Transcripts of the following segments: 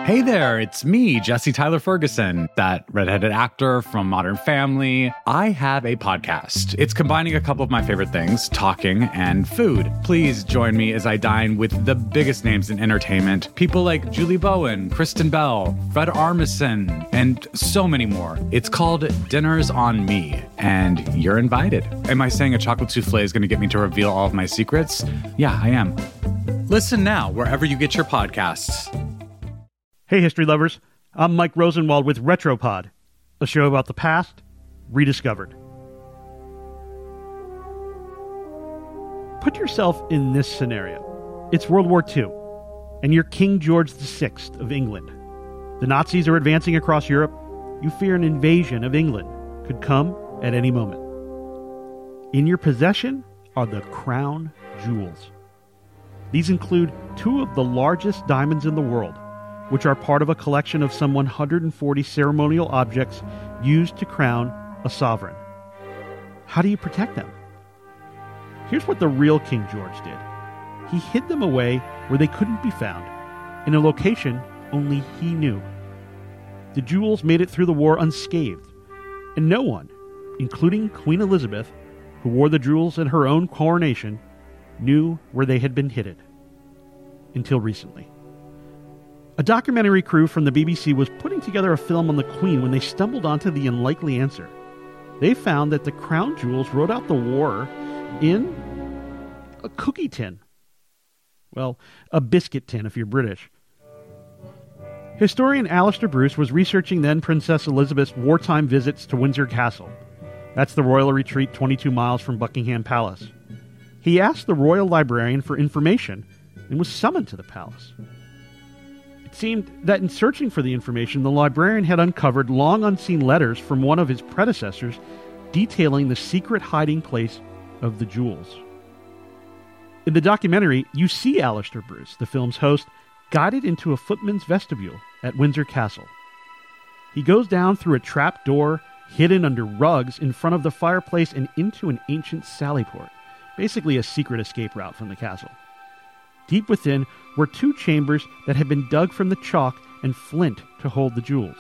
Hey there, it's me, Jesse Tyler Ferguson, that redheaded actor from Modern Family. I have a podcast. It's combining a couple of my favorite things, talking and food. Please join me as I dine with the biggest names in entertainment. People like Julie Bowen, Kristen Bell, Fred Armisen, and so many more. It's called Dinners on Me, and you're invited. Am I saying a chocolate souffle is going to get me to reveal all of my secrets? Yeah, I am. Listen now, wherever you get your podcasts. Hey, history lovers. I'm Mike Rosenwald with Retropod, a show about the past rediscovered. Put yourself in this scenario. It's World War II, and you're King George VI of England. The Nazis are advancing across Europe. You fear an invasion of England could come at any moment. In your possession are the crown jewels. These include two of the largest diamonds in the world, which are part of a collection of some 140 ceremonial objects used to crown a sovereign. How do you protect them? Here's what the real King George did. He hid them away where they couldn't be found, in a location only he knew. The jewels made it through the war unscathed, and no one, including Queen Elizabeth, who wore the jewels in her own coronation, knew where they had been hidden. Until recently. A documentary crew from the BBC was putting together a film on the Queen when they stumbled onto the unlikely answer. They found that the crown jewels rode out the war in a cookie tin. Well, a biscuit tin if you're British. Historian Alistair Bruce was researching then Princess Elizabeth's wartime visits to Windsor Castle. That's the royal retreat 22 miles from Buckingham Palace. He asked the royal librarian for information and was summoned to the palace. It seemed that in searching for the information, the librarian had uncovered long unseen letters from one of his predecessors detailing the secret hiding place of the jewels. In the documentary, you see Alistair Bruce, the film's host, guided into a footman's vestibule at Windsor Castle. He goes down through a trap door hidden under rugs in front of the fireplace and into an ancient sally port, basically a secret escape route from the castle. Deep within were two chambers that had been dug from the chalk and flint to hold the jewels.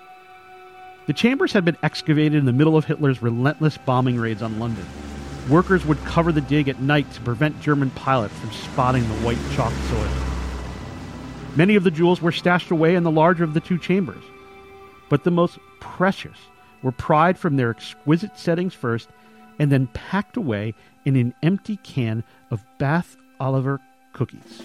The chambers had been excavated in the middle of Hitler's relentless bombing raids on London. Workers would cover the dig at night to prevent German pilots from spotting the white chalk soil. Many of the jewels were stashed away in the larger of the two chambers, but the most precious were pried from their exquisite settings first and then packed away in an empty can of Bath Oliver cookies.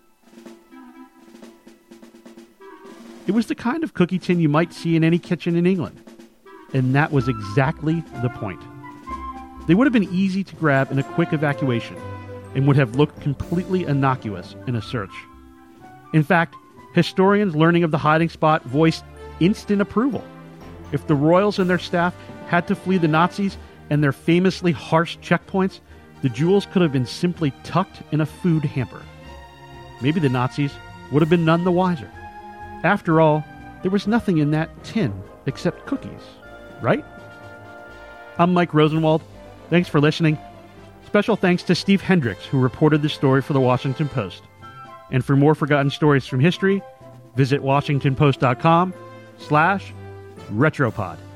It was the kind of cookie tin you might see in any kitchen in England, and that was exactly the point. They would have been easy to grab in a quick evacuation and would have looked completely innocuous in a search. In fact, historians learning of the hiding spot voiced instant approval. If the royals and their staff had to flee the Nazis and their famously harsh checkpoints, the jewels could have been simply tucked in a food hamper. Maybe the Nazis would have been none the wiser. After all, there was nothing in that tin except cookies, right? I'm Mike Rosenwald. Thanks for listening. Special thanks to Steve Hendricks, who reported the story for the Washington Post. And for more forgotten stories from history, visit WashingtonPost.com/Retropod.